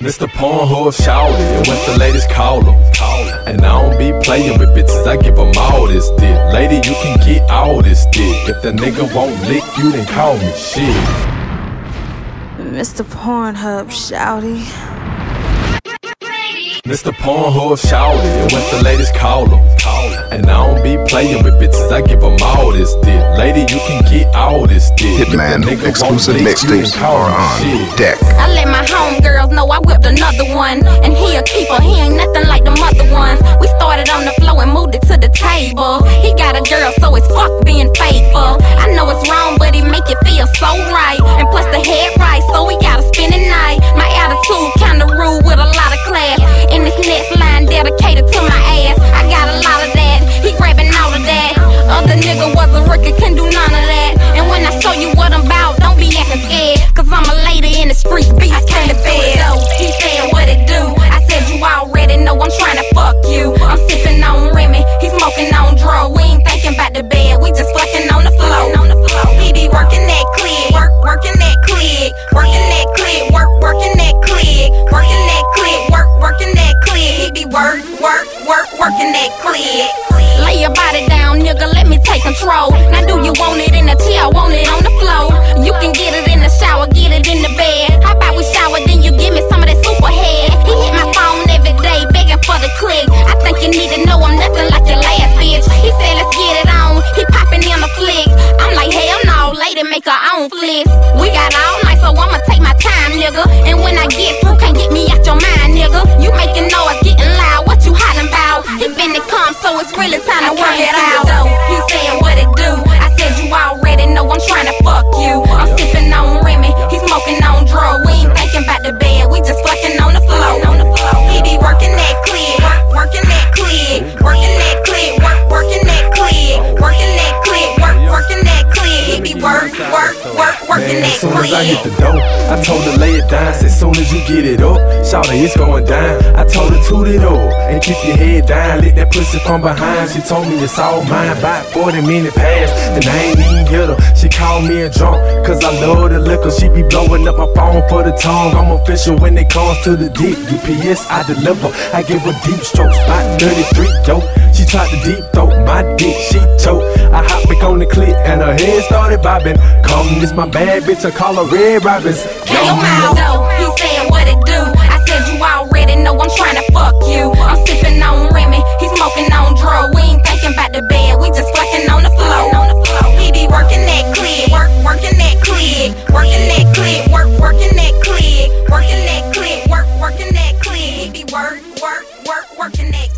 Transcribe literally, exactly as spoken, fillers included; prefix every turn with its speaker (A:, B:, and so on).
A: Mister Pornhub shouted, and what the ladies call him. And I don't be playing with bitches, I give them all this dick. Lady, you can get all this dick. If the nigga won't lick you, then call me shit.
B: Mister Pornhub shouty.
A: Mister Pornhub shouted, and what the ladies call him. And I don't be playing with bitches, I give them all this dick. Lady, you can get all this dick.
C: Hitman exclusive mixtapes are on deck.
D: I let my homegirls know I whipped another one, and he a keeper, he ain't nothing like the other ones. We started on the floor and moved it to the table. He got a girl, so it's fuck being faithful. I know it's wrong, but it make it feel so right. And plus the head right, so we gotta spend the night. My attitude kinda rude with a lot of class. In this next line dedicated to my ass, I got a lot of that, he grabbing all of that. Other nigga was a rookie, couldn't do none of that. And when I show you what I'm about, don't be acting scared, cause I'm a lady in the streets, beats came to bed. He said what it do, I said you already know I'm trying to fuck you. I'm sipping on Remy, he smoking on dro. We ain't thinking about the bed, we just fucking on the floor. He be working that click, work, working that click, working that click, work, working that click, working that click, work, working that click. He be work, work, work, working that click. Lay your body down, nigga, let me take control. Now do you want it in the chair, want it on the floor? You can get it in the shower, get it in the bed. How about we shower, then you give me some of that super head? He hit my phone every day, begging for the click. I think you need to know I'm nothing like your last bitch. He said let's get it on, he popping in the flick. I'm like hell no, lady make her own flicks. We got all night, so I'ma take my time, nigga. And when I get through, can't get me out your mind, nigga. You making noise, getting loud, what you hollering about? He finna come, so it's really time to work it out. He said what it do, I said you already know I'm trying to fuck you. I'm sipping on Remy, he smoking on dro. We ain't thinking about the bed, we just fucking on the floor. He be working that click, work, working that click, working that click, work, working that click, working that click, work, working that click. He be work, work, work, working that click.
A: As soon as I hit the dough, I told her lay it down. Said soon as you get it up, shout it, it's going down. I told her toot it up and keep your head down. Lick that pussy from behind. She told me it's all mine. About forty minutes past, and I ain't even hit her. She called me a drunk, cause I love the liquor. She be blowing up my phone for the tongue. I'm official when it comes to the dick. U P S, I deliver. I give her deep strokes, about thirty-three, yo. She tried to deep throat my dick, she choke. I hop back on the clip and her head started bobbing. Come, this my bad bitch, I call her Red Robins.
D: Yo, yo, he said what it do, I said you already know I'm trying to fuck you. I'm sipping on Remy, he smoking on dro. We ain't thinking about the bed, we just fucking on the floor. He be working that click, work, working that click, working that click, work, working that click, working that click, work, working that click. He be work, work, work, working that click.